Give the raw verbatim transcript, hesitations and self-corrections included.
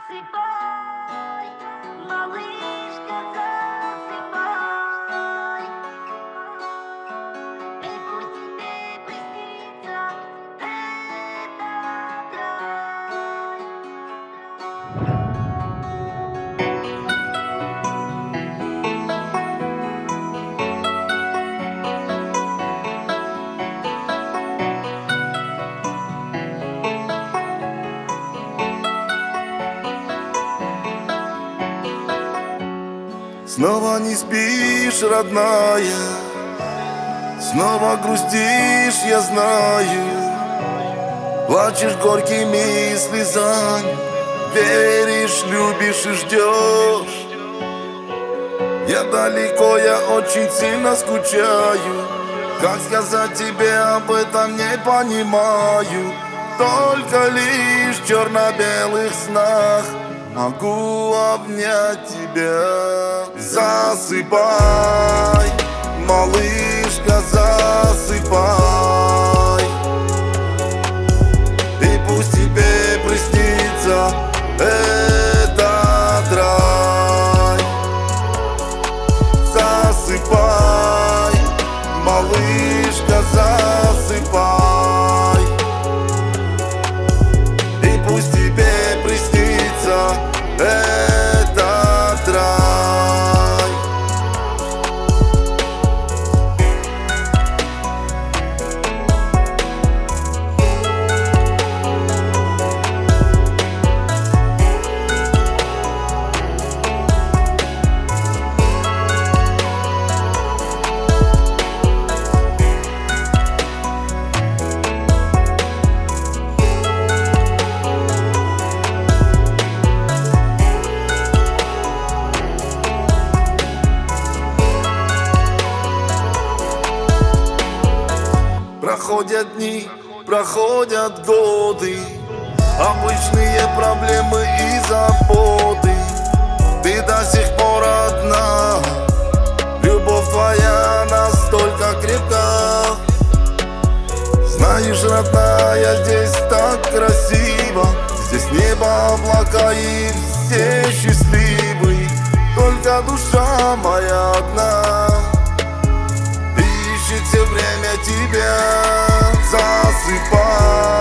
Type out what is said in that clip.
засыпай, малышка, засыпай. И пусть тебе приснится этот рай. Снова не спишь, родная, снова грустишь, я знаю. Плачешь горькими слезами, веришь, любишь и ждешь. Я далеко, я очень сильно скучаю. Как сказать тебе об этом, не понимаю. Только лишь в черно-белых снах могу обнять тебя. Засыпай, малышка, засыпай. И пусть тебе приснится этот рай. Засыпай, малышка, засыпай. И пусть тебе приснится этот рай. Проходят дни, проходят годы, обычные проблемы и заботы. Ты до сих пор одна, любовь твоя настолько крепка. Знаешь, родная, здесь так красиво, здесь небо, облака и все счастливы. Только душа моя одна ищет все время тебя. Засыпай,